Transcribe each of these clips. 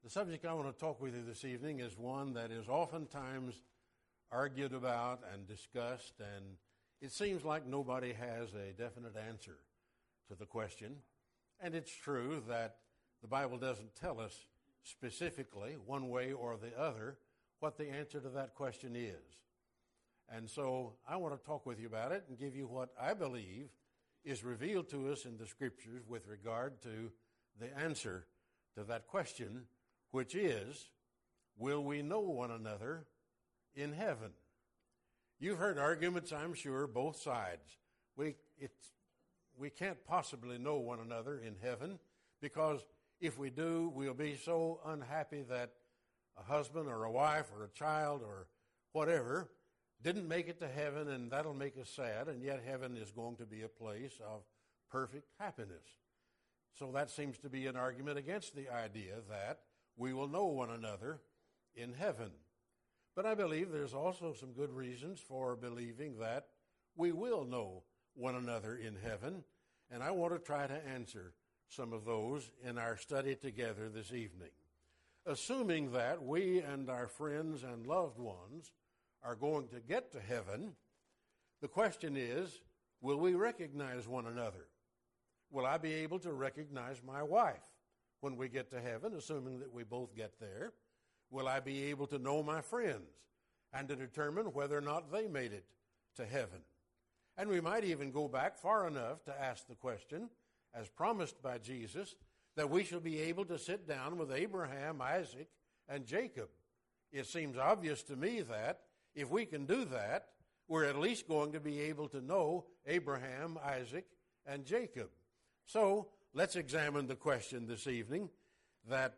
The subject I want to talk with you this evening is one that is oftentimes argued about and discussed, and it seems like nobody has a definite answer to the question. And it's true that the Bible doesn't tell us specifically, one way or the other, what the answer to that question is. And so I want to talk with you about it and give you what I believe is revealed to us in the Scriptures with regard to the answer to that question, which is, will we know one another in heaven? You've heard arguments, I'm sure, both sides. We can't possibly know one another in heaven, because if we do, we'll be so unhappy that a husband or a wife or a child or whatever didn't make it to heaven, and that'll make us sad, and yet heaven is going to be a place of perfect happiness. So that seems to be an argument against the idea that we will know one another in heaven. But I believe there's also some good reasons for believing that we will know one another in heaven, and I want to try to answer some of those in our study together this evening. Assuming that we and our friends and loved ones are going to get to heaven, the question is, will we recognize one another? Will I be able to recognize my wife when we get to heaven, assuming that we both get there? Will I be able to know my friends and to determine whether or not they made it to heaven? And we might even go back far enough to ask the question, as promised by Jesus, that we shall be able to sit down with Abraham, Isaac, and Jacob. It seems obvious to me that if we can do that, we're at least going to be able to know Abraham, Isaac, and Jacob. So let's examine the question this evening that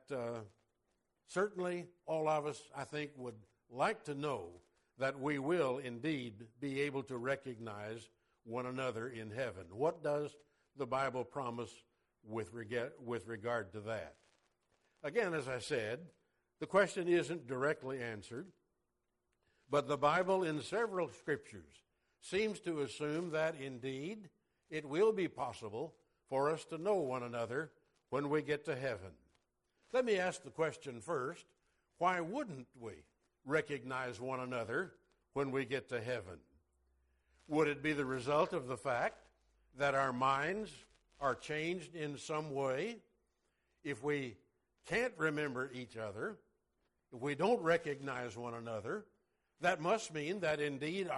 certainly all of us, I think, would like to know that we will indeed be able to recognize one another in heaven. What does the Bible promise with regard to that? Again, as I said, the question isn't directly answered, but the Bible in several scriptures seems to assume that indeed it will be possible for us to know one another when we get to heaven. Let me ask the question first, why wouldn't we recognize one another when we get to heaven? Would it be the result of the fact that our minds are changed in some way? If we can't remember each other, if we don't recognize one another, that must mean that indeed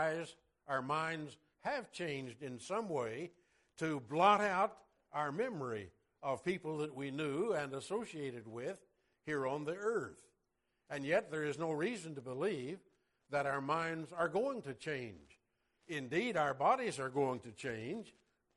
our minds have changed in some way to blot out our memory of people that we knew and associated with here on the earth. And yet there is no reason to believe that our minds are going to change. Indeed, our bodies are going to change.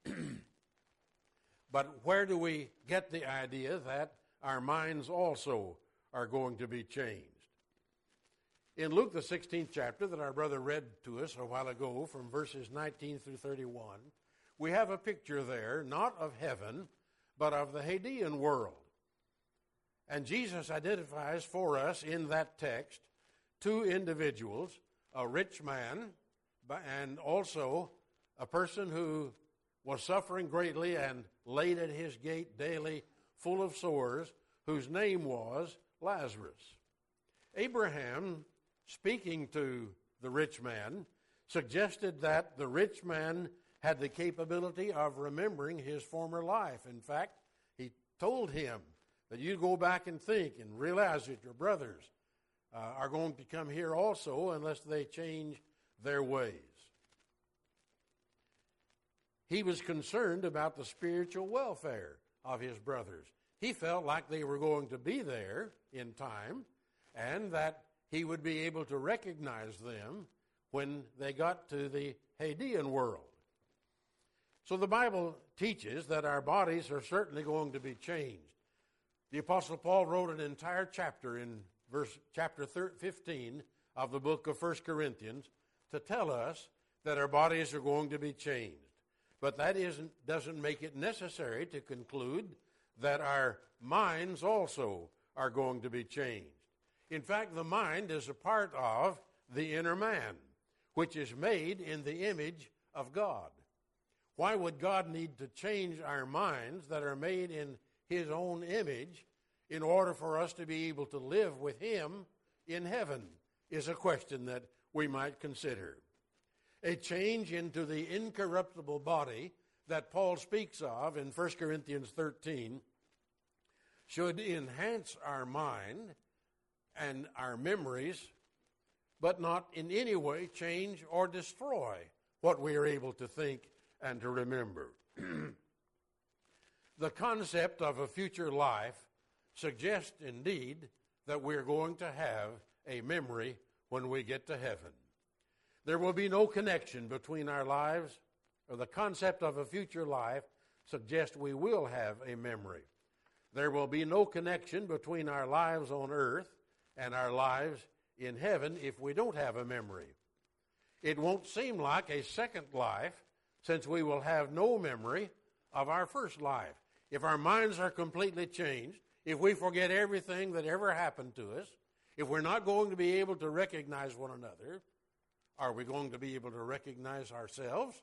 But where do we get the idea that our minds also are going to be changed? In Luke, the 16th chapter that our brother read to us a while ago from verses 19 through 31, we have a picture there, not of heaven, but of the Hadean world. And Jesus identifies for us in that text two individuals, a rich man and also a person who was suffering greatly and laid at his gate daily full of sores, whose name was Lazarus. Abraham, speaking to the rich man, suggested that the rich man had the capability of remembering his former life. In fact, he told him that you go back and think and realize that your brothers are going to come here also unless they change their ways. He was concerned about the spiritual welfare of his brothers. He felt like they were going to be there in time and that he would be able to recognize them when they got to the Hadean world. So the Bible teaches that our bodies are certainly going to be changed. The Apostle Paul wrote an entire chapter in chapter 15 of the book of 1 Corinthians to tell us that our bodies are going to be changed. But that doesn't make it necessary to conclude that our minds also are going to be changed. In fact, the mind is a part of the inner man, which is made in the image of God. Why would God need to change our minds that are made in His own image in order for us to be able to live with Him in heaven is a question that we might consider. A change into the incorruptible body that Paul speaks of in 1 Corinthians 13 should enhance our mind and our memories, but not in any way change or destroy what we are able to think and to remember. The concept of a future life suggests indeed that we're going to have a memory when we get to heaven. There will be no connection between our lives, or the concept of a future life suggests we will have a memory. There will be no connection between our lives on earth and our lives in heaven if we don't have a memory. It won't seem like a second life since we will have no memory of our first life. If our minds are completely changed, if we forget everything that ever happened to us, if we're not going to be able to recognize one another, are we going to be able to recognize ourselves?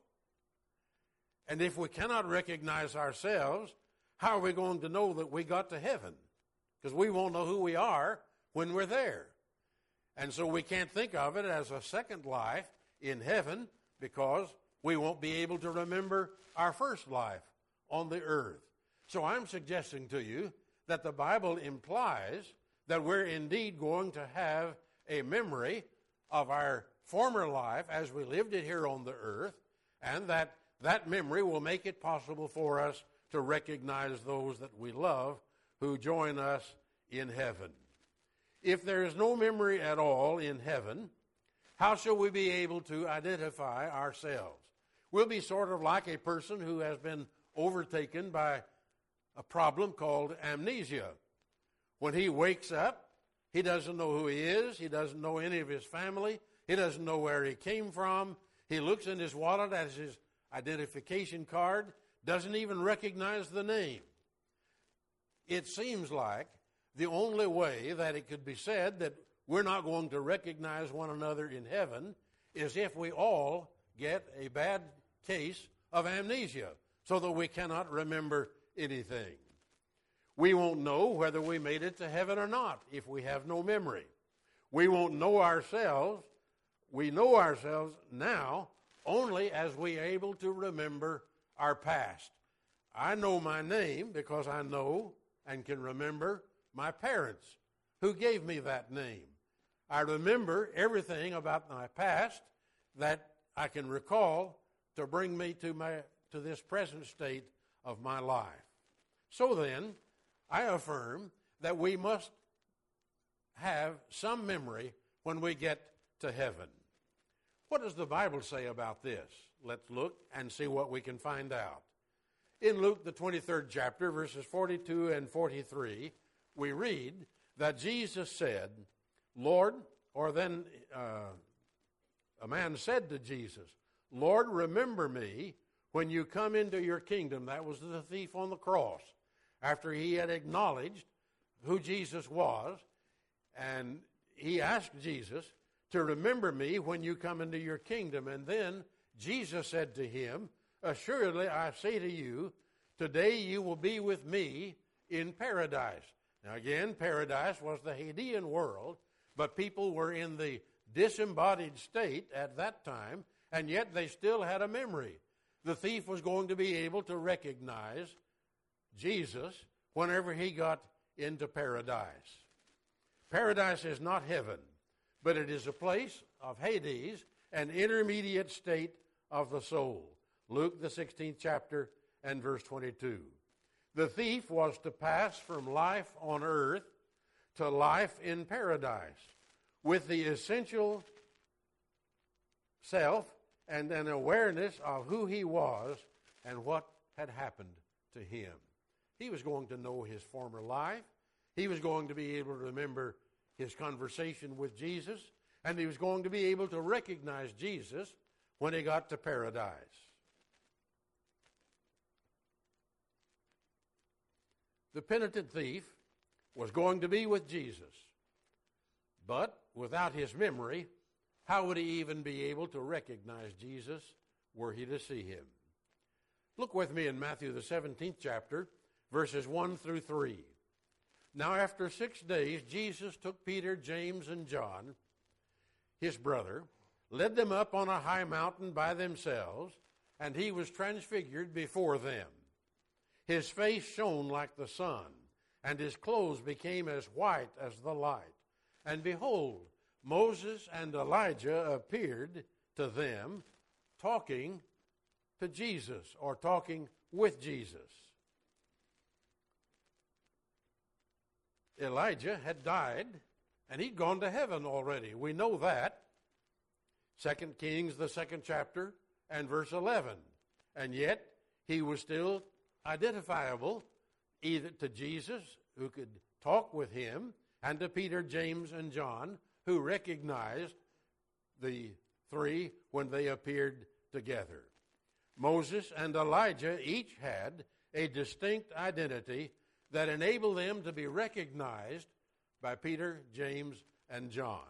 And if we cannot recognize ourselves, how are we going to know that we got to heaven? Because we won't know who we are when we're there. And so we can't think of it as a second life in heaven because we won't be able to remember our first life on the earth. So I'm suggesting to you that the Bible implies that we're indeed going to have a memory of our former life as we lived it here on the earth, and that memory will make it possible for us to recognize those that we love who join us in heaven. If there is no memory at all in heaven, how shall we be able to identify ourselves? We'll be sort of like a person who has been overtaken by a problem called amnesia. When he wakes up, he doesn't know who he is. He doesn't know any of his family. He doesn't know where he came from. He looks in his wallet as his identification card, doesn't even recognize the name. It seems like the only way that it could be said that we're not going to recognize one another in heaven is if we all get a bad case of amnesia so that we cannot remember anything. We won't know whether we made it to heaven or not if we have no memory. We won't know ourselves. We know ourselves now only as we are able to remember our past. I know my name because I know and can remember my parents who gave me that name. I remember everything about my past that I can recall to bring me to this present state of my life. So then, I affirm that we must have some memory when we get to heaven. What does the Bible say about this? Let's look and see what we can find out. In Luke, the 23rd chapter, verses 42 and 43, we read that Jesus said, Lord, or then a man said to Jesus, Lord, remember me when you come into your kingdom. That was the thief on the cross. After he had acknowledged who Jesus was, and he asked Jesus to remember me when you come into your kingdom. And then Jesus said to him, assuredly I say to you, today you will be with me in paradise. Now again, paradise was the Hadean world, but people were in the disembodied state at that time, and yet they still had a memory. The thief was going to be able to recognize Jesus whenever he got into paradise. Paradise is not heaven, but it is a place of Hades, an intermediate state of the soul. Luke, the 16th chapter and verse 22. The thief was to pass from life on earth to life in paradise with the essential self and an awareness of who he was and what had happened to him. He was going to know his former life. He was going to be able to remember his conversation with Jesus, and he was going to be able to recognize Jesus when he got to paradise. The penitent thief was going to be with Jesus, but without his memory, how would he even be able to recognize Jesus were he to see him? Look with me in Matthew, the 17th chapter, verses 1 through 3. Now after 6 days, Jesus took Peter, James, and John, his brother, led them up on a high mountain by themselves, and he was transfigured before them. His face shone like the sun, and his clothes became as white as the light. And behold, Moses and Elijah appeared to them, talking to Jesus, or talking with Jesus. Elijah had died, and he'd gone to heaven already. We know that. 2 Kings, the 2nd chapter, and verse 11. And yet, he was still identifiable either to Jesus, who could talk with him, and to Peter, James, and John, who recognized the three when they appeared together. Moses and Elijah each had a distinct identity that enabled them to be recognized by Peter, James, and John.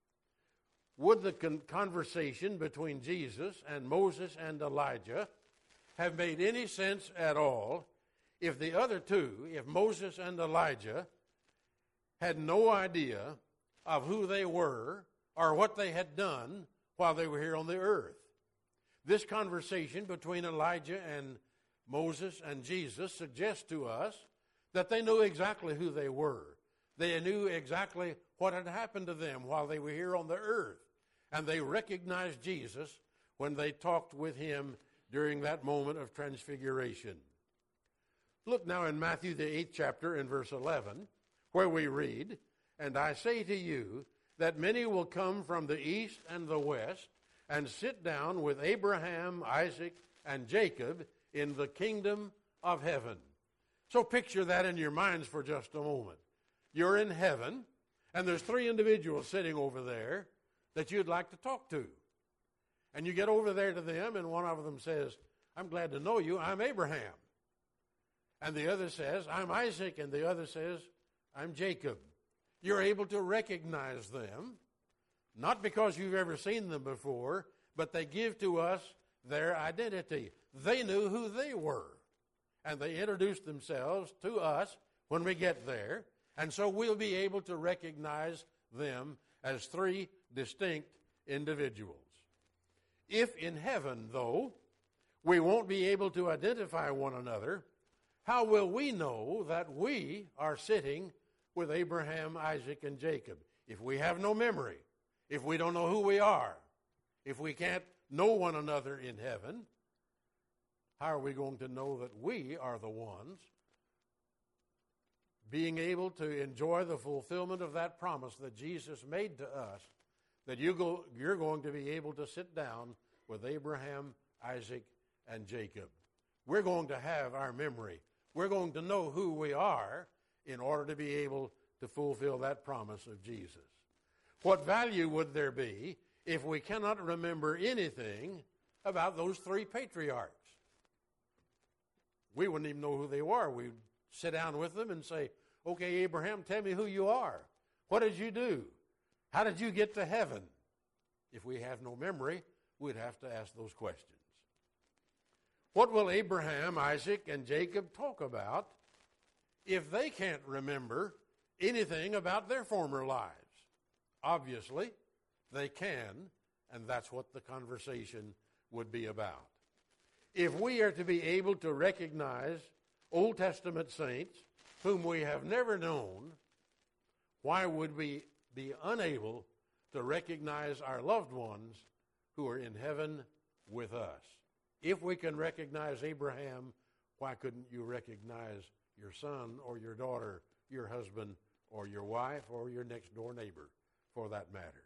Would the conversation between Jesus and Moses and Elijah have made any sense at all if the other two, if Moses and Elijah, had no idea of who they were or what they had done while they were here on the earth? This conversation between Elijah and Moses and Jesus suggests to us that they knew exactly who they were. They knew exactly what had happened to them while they were here on the earth. And they recognized Jesus when they talked with him during that moment of transfiguration. Look now in Matthew, the 8th chapter, in verse 11, where we read, "And I say to you that many will come from the east and the west and sit down with Abraham, Isaac, and Jacob in the kingdom of heaven." So picture that in your minds for just a moment. You're in heaven, and there's three individuals sitting over there that you'd like to talk to. And you get over there to them, and one of them says, "I'm glad to know you, I'm Abraham." And the other says, "I'm Isaac," and the other says, "I'm Jacob." You're able to recognize them, not because you've ever seen them before, but they give to us their identity. They knew who they were, and they introduced themselves to us when we get there, and so we'll be able to recognize them as three distinct individuals. If in heaven, though, we won't be able to identify one another, how will we know that we are sitting with Abraham, Isaac, and Jacob? If we have no memory, if we don't know who we are, if we can't know one another in heaven, how are we going to know that we are the ones being able to enjoy the fulfillment of that promise that Jesus made to us, that you're going to be able to sit down with Abraham, Isaac, and Jacob? We're going to have our memory. We're going to know who we are in order to be able to fulfill that promise of Jesus. What value would there be if we cannot remember anything about those three patriarchs? We wouldn't even know who they were. We'd sit down with them and say, "Okay, Abraham, tell me who you are. What did you do? How did you get to heaven?" If we have no memory, we'd have to ask those questions. What will Abraham, Isaac, and Jacob talk about if they can't remember anything about their former lives? Obviously, they can, and that's what the conversation would be about. If we are to be able to recognize Old Testament saints whom we have never known, why would we be unable to recognize our loved ones who are in heaven with us? If we can recognize Abraham, why couldn't you recognize your son or your daughter, your husband or your wife or your next door neighbor, for that matter?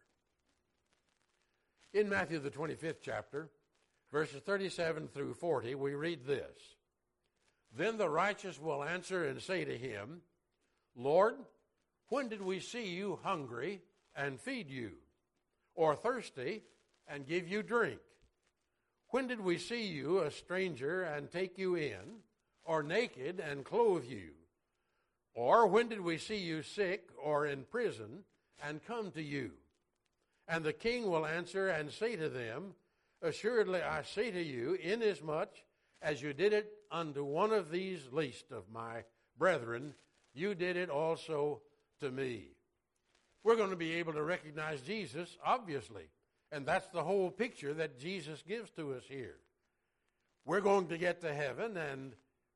In Matthew, the 25th chapter, verses 37 through 40, we read this: "Then the righteous will answer and say to him, 'Lord, when did we see you hungry and feed you, or thirsty and give you drink? When did we see you a stranger and take you in, or naked and clothe you? Or when did we see you sick or in prison and come to you?' And the king will answer and say to them, 'Assuredly I say to you, inasmuch as you did it unto one of these least of my brethren, you did it also to me. We're going to be able to recognize Jesus, obviously. And that's the whole picture that Jesus gives to us here. We're going to get to heaven, and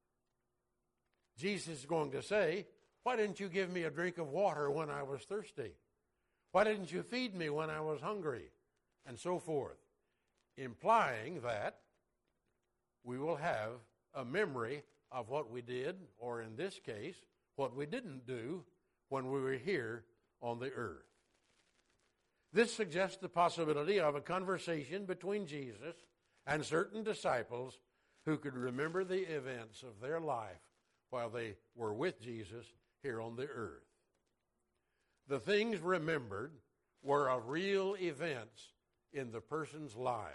Jesus is going to say, why didn't you give me a drink of water when I was thirsty? Why didn't you feed me when I was hungry? And so forth. Implying that we will have a memory of what we did, or in this case, what we didn't do when we were here on the earth. This suggests the possibility of a conversation between Jesus and certain disciples who could remember the events of their life while they were with Jesus here on the earth. The things remembered were of real events in the person's lives.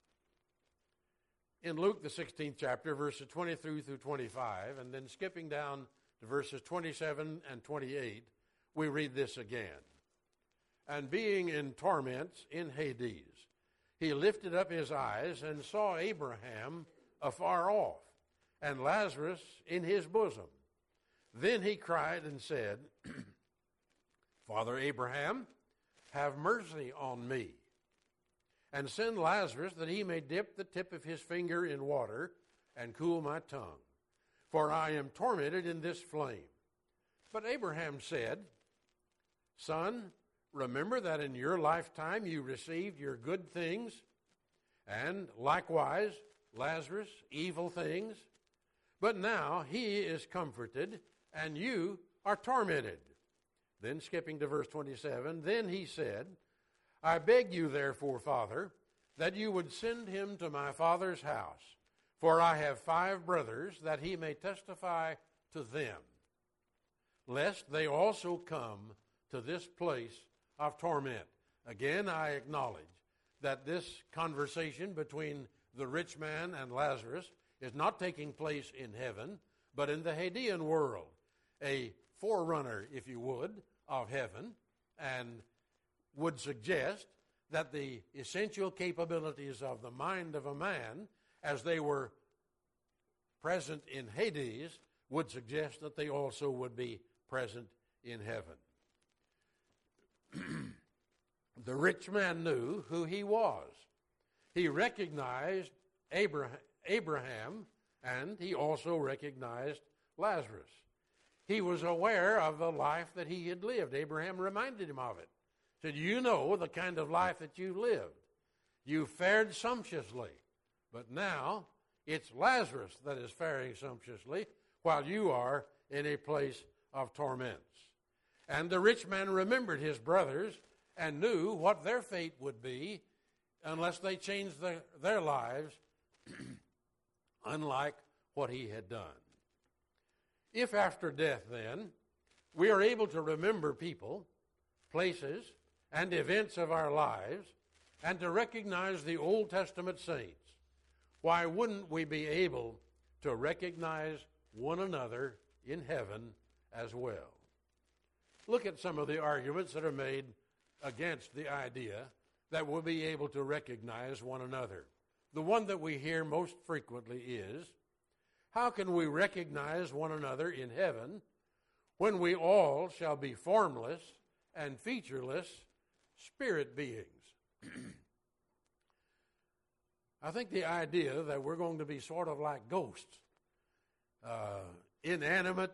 In Luke, the 16th chapter, verses 23 through 25, and then skipping down to verses 27 and 28, we read this again. And being in torments in Hades, he lifted up his eyes and saw Abraham afar off, and Lazarus in his bosom. Then he cried and said, Father Abraham, have mercy on me, and send Lazarus that he may dip the tip of his finger in water and cool my tongue, for I am tormented in this flame. But Abraham said, Son, remember that in your lifetime you received your good things, and likewise Lazarus evil things. But now he is comforted, and you are tormented. Then skipping to verse 27, then he said, I beg you therefore, Father, that you would send him to my father's house, for I have 5 brothers, that he may testify to them, lest they also come to this place of torment. Again, I acknowledge that this conversation between the rich man and Lazarus is not taking place in heaven, but in the Hadean world, a forerunner, if you would, of heaven, and would suggest that the essential capabilities of the mind of a man, as they were present in Hades, would suggest that they also would be present in heaven. The rich man knew who he was. He recognized Abraham, and he also recognized Lazarus. He was aware of the life that he had lived. Abraham reminded him of it. Said, you know the kind of life that you lived. You fared sumptuously, but now it's Lazarus that is faring sumptuously while you are in a place of torments. And the rich man remembered his brothers and knew what their fate would be unless they changed their lives, unlike what he had done. If after death, then, we are able to remember people, places, and events of our lives, and to recognize the Old Testament saints, why wouldn't we be able to recognize one another in heaven as well? Look at some of the arguments that are made against the idea that we'll be able to recognize one another. The one that we hear most frequently is, how can we recognize one another in heaven when we all shall be formless and featureless spirit beings? I think the idea that we're going to be sort of like ghosts, inanimate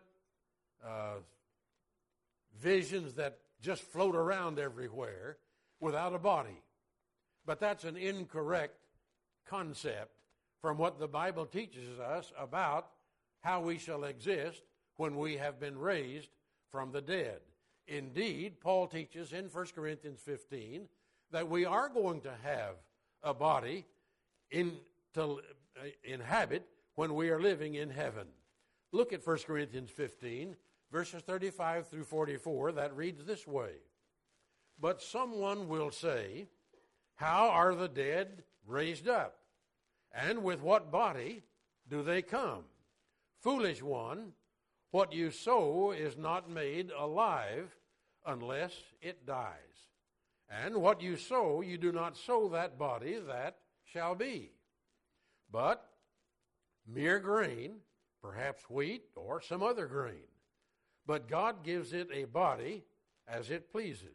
visions that just float around everywhere without a body. But that's an incorrect concept from what the Bible teaches us about how we shall exist when we have been raised from the dead. Indeed, Paul teaches in 1 Corinthians 15 that we are going to have a body to inhabit when we are living in heaven. Look at 1 Corinthians 15, verses 35 through 44. That reads this way. But someone will say, how are the dead raised up? And with what body do they come? Foolish one, what you sow is not made alive unless it dies. And what you sow, you do not sow that body that shall be, but mere grain, perhaps wheat or some other grain. but God gives it a body as it pleases.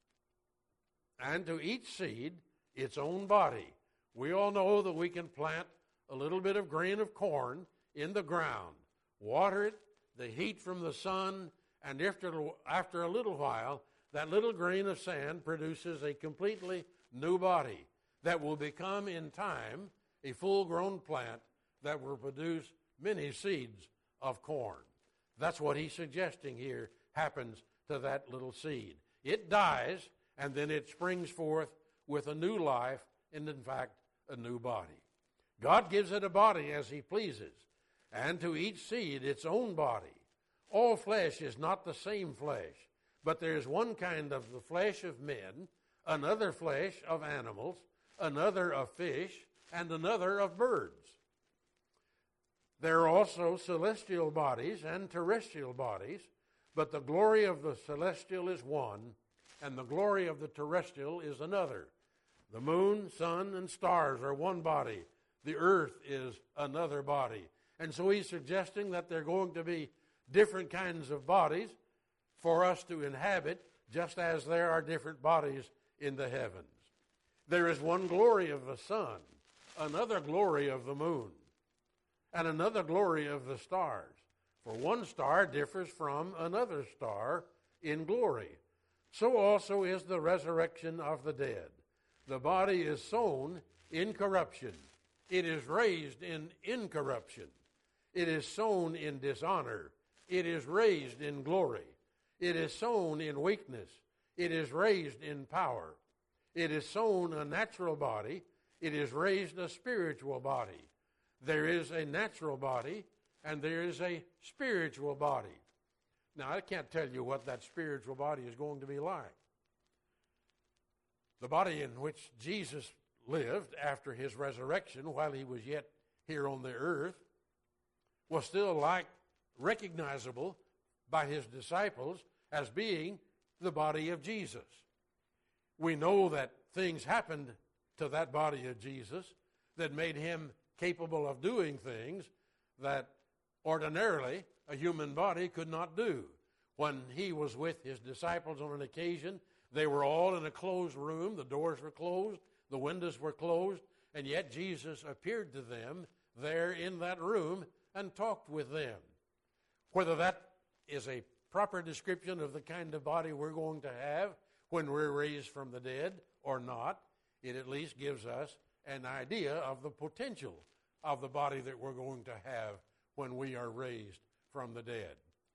And to each seed its own body. We all know that we can plant a little bit of grain of corn in the ground, water it, the heat from the sun, and after a little while, that little grain of sand produces a completely new body that will become in time a full-grown plant that will produce many seeds of corn. That's what he's suggesting here happens to that little seed. It dies, and then it springs forth with a new life and, in fact, a new body. God gives it a body as he pleases, and to each seed its own body. All flesh is not the same flesh, but there is one kind of the flesh of men, another flesh of animals, another of fish, and another of birds. There are also celestial bodies and terrestrial bodies, but the glory of the celestial is one, and the glory of the terrestrial is another. The moon, sun, and stars are one body. The earth is another body. And so he's suggesting that there are going to be different kinds of bodies for us to inhabit, just as there are different bodies in the heavens. There is one glory of the sun, another glory of the moon, and another glory of the stars. For one star differs from another star in glory. So also is the resurrection of the dead. The body is sown in corruption. It is raised in incorruption. It is sown in dishonor. It is raised in glory. It is sown in weakness. It is raised in power. It is sown a natural body. It is raised a spiritual body. There is a natural body and there is a spiritual body. Now, I can't tell you what that spiritual body is going to be like. The body in which Jesus lived after his resurrection while he was yet here on the earth was still recognizable by his disciples as being the body of Jesus. We know that things happened to that body of Jesus that made him capable of doing things that ordinarily a human body could not do. When he was with his disciples on an occasion, they were all in a closed room. The doors were closed, the windows were closed, and yet Jesus appeared to them there in that room and talked with them. Whether that is a proper description of the kind of body we're going to have when we're raised from the dead or not, it at least gives us an idea of the potential of the body that we're going to have when we are raised from the dead.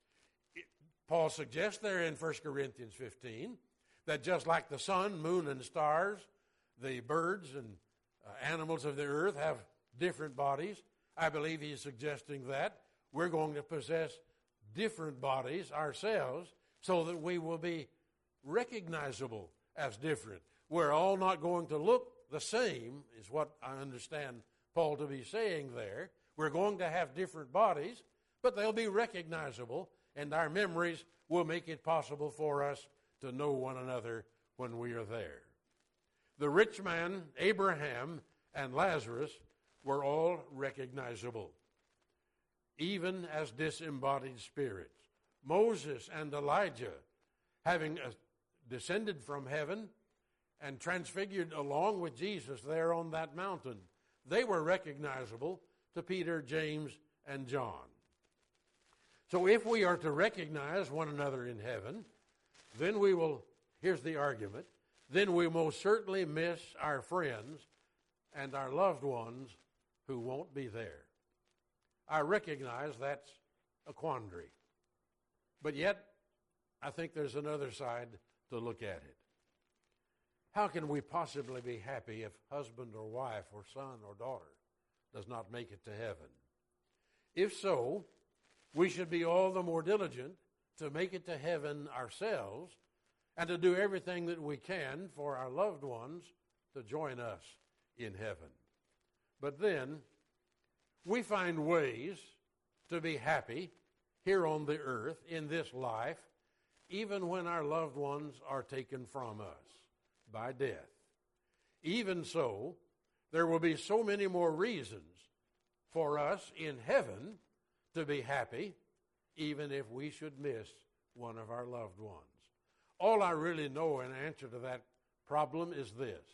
Paul suggests there in 1 Corinthians 15 that just like the sun, moon, and stars, the birds and animals of the earth have different bodies. I believe he's suggesting that we're going to possess different bodies ourselves so that we will be recognizable as different. We're all not going to look the same, is what I understand Paul to be saying there. We're going to have different bodies, but they'll be recognizable, and our memories will make it possible for us to know one another when we are there. The rich man, Abraham, and Lazarus were all recognizable, even as disembodied spirits. Moses and Elijah, having descended from heaven and transfigured along with Jesus there on that mountain, they were recognizable to Peter, James, and John. So if we are to recognize one another in heaven, then we will, here's the argument, then we most certainly miss our friends and our loved ones who won't be there. I recognize that's a quandary. But yet, I think there's another side to look at it. How can we possibly be happy if husband or wife or son or daughter does not make it to heaven? If so, we should be all the more diligent to make it to heaven ourselves and to do everything that we can for our loved ones to join us in heaven. But then, we find ways to be happy here on the earth in this life, even when our loved ones are taken from us by death. Even so, there will be so many more reasons for us in heaven to be happy, even if we should miss one of our loved ones? All I really know in answer to that problem is this: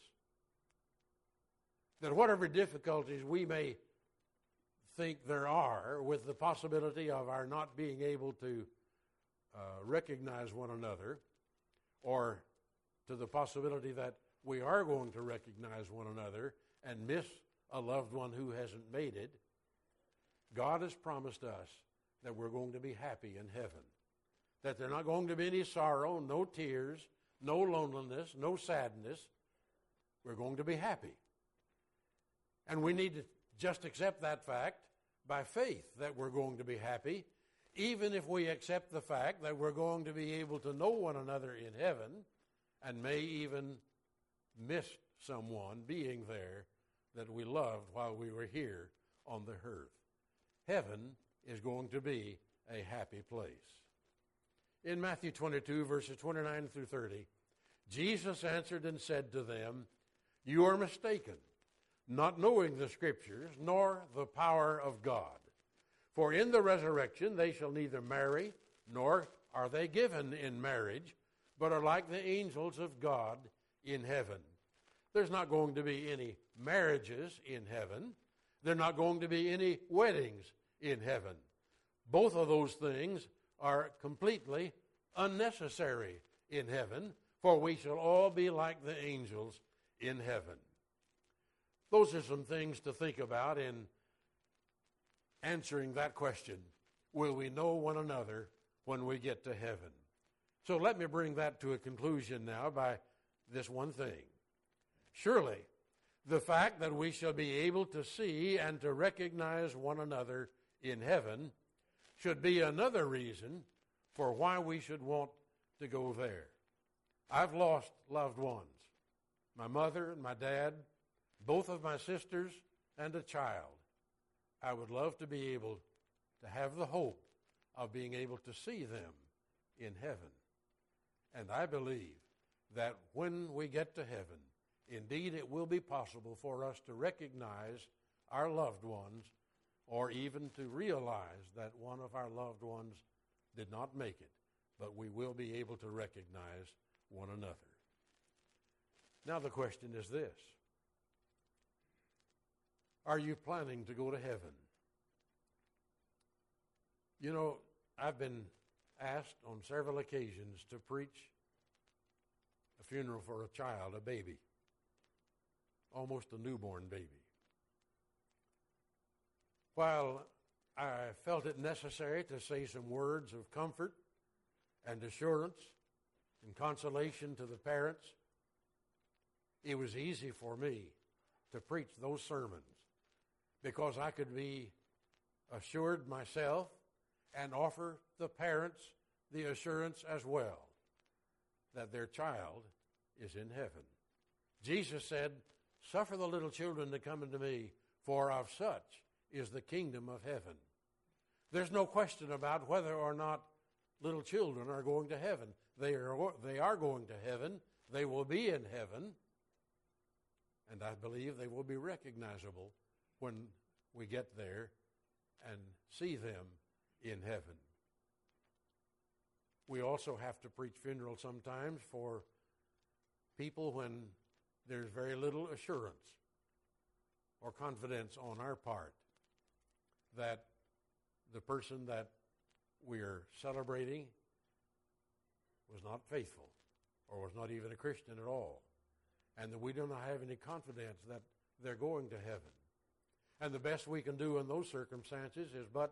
that whatever difficulties we may think there are with the possibility of our not being able to recognize one another, or to the possibility that we are going to recognize one another and miss a loved one who hasn't made it, God has promised us that we're going to be happy in heaven. That there's not going to be any sorrow, no tears, no loneliness, no sadness. We're going to be happy. And we need to just accept that fact by faith, that we're going to be happy, even if we accept the fact that we're going to be able to know one another in heaven and may even miss someone being there that we loved while we were here on the earth. Heaven is going to be a happy place. In Matthew 22, verses 29 through 30, Jesus answered and said to them, "You are mistaken, not knowing the Scriptures, nor the power of God. For in the resurrection they shall neither marry, nor are they given in marriage, but are like the angels of God in heaven." There's not going to be any marriages in heaven. There are not going to be any weddings in heaven. Both of those things are completely unnecessary in heaven, for we shall all be like the angels in heaven. Those are some things to think about in answering that question: will we know one another when we get to heaven? So let me bring that to a conclusion now by this one thing. Surely, the fact that we shall be able to see and to recognize one another in heaven should be another reason for why we should want to go there. I've lost loved ones, my mother and my dad, both of my sisters, and a child. I would love to be able to have the hope of being able to see them in heaven. And I believe that when we get to heaven, indeed it will be possible for us to recognize our loved ones, or even to realize that one of our loved ones did not make it, but we will be able to recognize one another. Now the question is this: are you planning to go to heaven? You know, I've been asked on several occasions to preach a funeral for a child, a baby, almost a newborn baby. While I felt it necessary to say some words of comfort and assurance and consolation to the parents, it was easy for me to preach those sermons because I could be assured myself and offer the parents the assurance as well that their child is in heaven. Jesus said, "Suffer the little children to come unto me, for of such is the kingdom of heaven." There's no question about whether or not little children are going to heaven. They are going to heaven. They will be in heaven. And I believe they will be recognizable when we get there and see them in heaven. We also have to preach funerals sometimes for people when there's very little assurance or confidence on our part that the person that we're celebrating was not faithful or was not even a Christian at all, and that we do not have any confidence that they're going to heaven. And the best we can do in those circumstances is but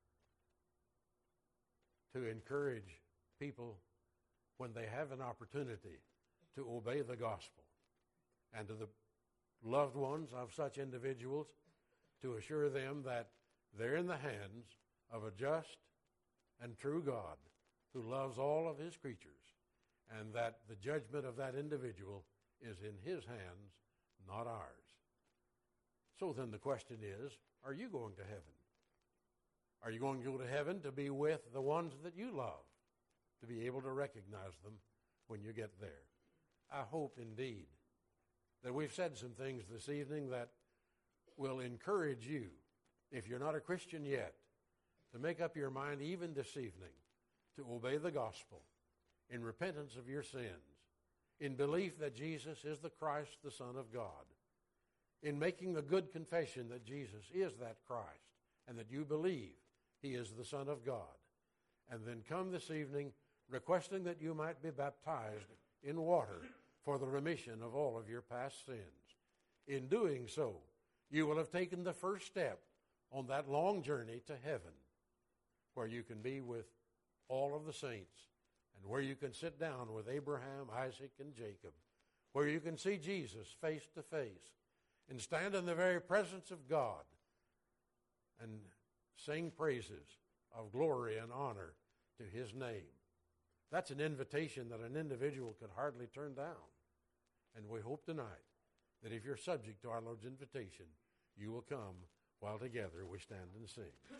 to encourage people when they have an opportunity to obey the gospel, and to the loved ones of such individuals to assure them that they're in the hands of a just and true God who loves all of his creatures, and that the judgment of that individual is in his hands, not ours. So then the question is, are you going to heaven? Are you going to go to heaven to be with the ones that you love, to be able to recognize them when you get there? I hope indeed that we've said some things this evening that will encourage you, if you're not a Christian yet, to make up your mind even this evening to obey the gospel in repentance of your sins, in belief that Jesus is the Christ, the Son of God, in making the good confession that Jesus is that Christ and that you believe he is the Son of God, and then come this evening requesting that you might be baptized in water for the remission of all of your past sins. In doing so, you will have taken the first step on that long journey to heaven, where you can be with all of the saints, and where you can sit down with Abraham, Isaac, and Jacob, where you can see Jesus face to face and stand in the very presence of God and sing praises of glory and honor to his name. That's an invitation that an individual could hardly turn down. And we hope tonight that if you're subject to our Lord's invitation, you will come while together we stand and sing.